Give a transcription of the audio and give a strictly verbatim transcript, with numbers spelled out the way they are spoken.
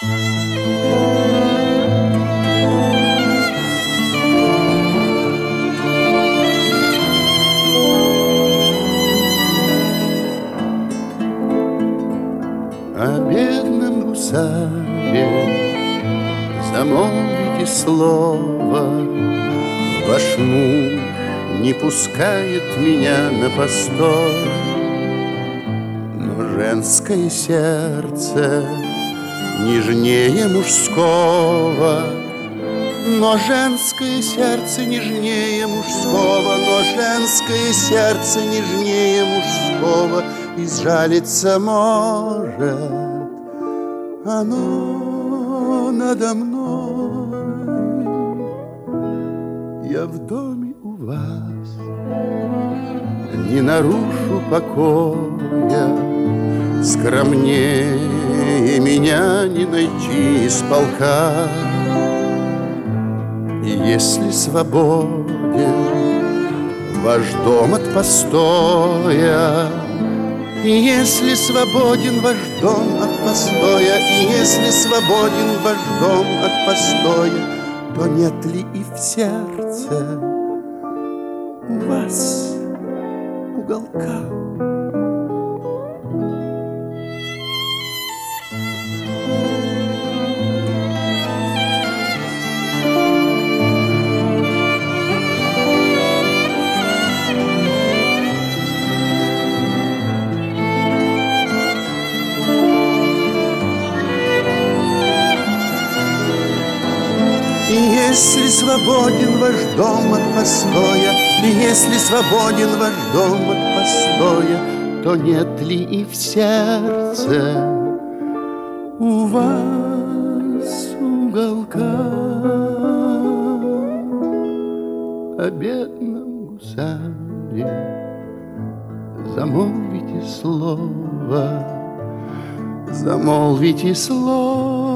О бедном гусаре замолвите слово. Ваш муж не пускает меня на постой, но женское сердце нежнее мужского, но женское сердце нежнее мужского, но женское сердце нежнее мужского, и сжалиться может оно надо мной. Я в доме у вас не нарушу покоя, скромнее меня не найти из полка. И если свободен ваш дом от постоя, и если свободен ваш дом от постоя, и если свободен ваш дом от постоя, то нет ли и в сердце у вас уголка? И если свободен ваш дом от постоя, и если свободен ваш дом от постоя, то нет ли и в сердце у вас уголка? О бедном гусаре замолвите слово, замолвите слово.